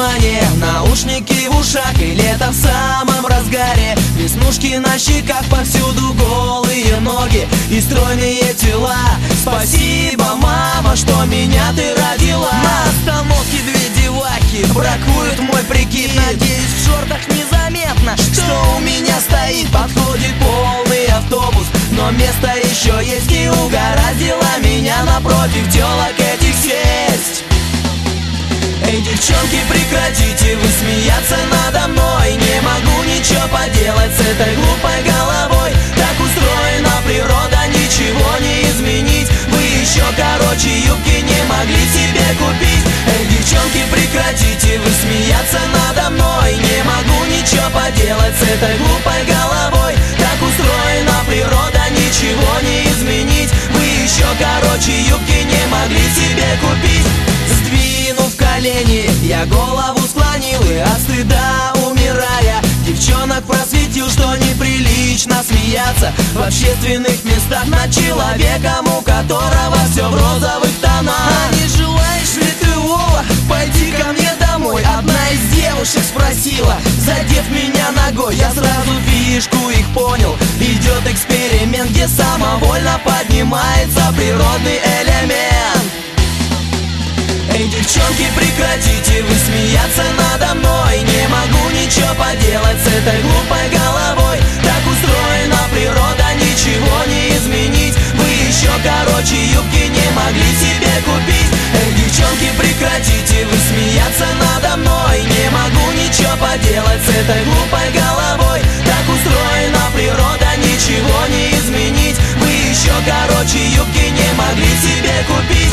внимание, наушники в ушах, и лето в самом разгаре. Веснушки на щеках, повсюду голые ноги и стройные тела. Спасибо, мама, что меня ты родила. На остановке две девахи бракуют мой прикид. Надеюсь, в шортах незаметно, что у меня стоит. Подходит полный автобус, но место еще есть, и угораздило меня напротив телок этих сесть. Эй, девчонки, прекратите вы смеяться надо мной. Не могу ничего поделать с этой глупой головой. Так устроена природа, ничего не изменить. Вы еще короче юбки не могли себе купить. Эй, девчонки, прекратите вы смеяться надо мной. Не могу ничего поделать с этой глупой головой. Так устроена природа, ничего не изменить. Вы еще короче юбки не могли себе купить. Сдвинув колени, я голову склонил и от стыда умирая, девчонок просветил, что неприлично смеяться в общественных местах над человеком, у которого все в розовых тонах. А не желаешь ли ты, Вова, пойти ко мне домой? Одна из девушек спросила, задев меня ногой. Я сразу фишку их понял. Идет эксперимент, где самовольно поднимается природный элемент. Эй, девчонки, прекратите вы смеяться надо мной. Не могу ничего поделать с этой глупой головой. Так устроена природа, ничего не изменить. Вы еще короче юбки не могли себе купить. Эй, девчонки, прекратите вы смеяться надо мной. Не могу ничего поделать с этой глупой головой. Так устроена природа, ничего не изменить. Вы еще короче юбки не могли себе купить.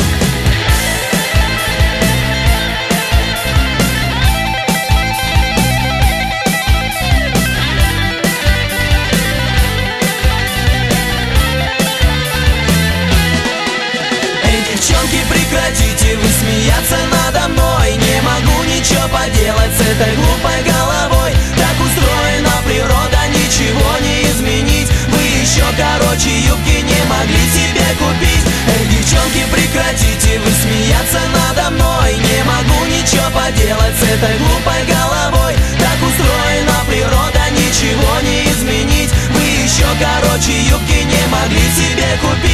Прекратите вы смеяться надо мной. Не могу ничего поделать с этой глупой головой. Так устроена природа, ничего не изменить. Вы еще короче юбки не могли себе купить. Эй, девчонки, прекратите вы смеяться надо мной. Не могу ничего поделать с этой глупой головой. Так устроена природа, ничего не изменить. Вы еще короче юбки не могли себе купить.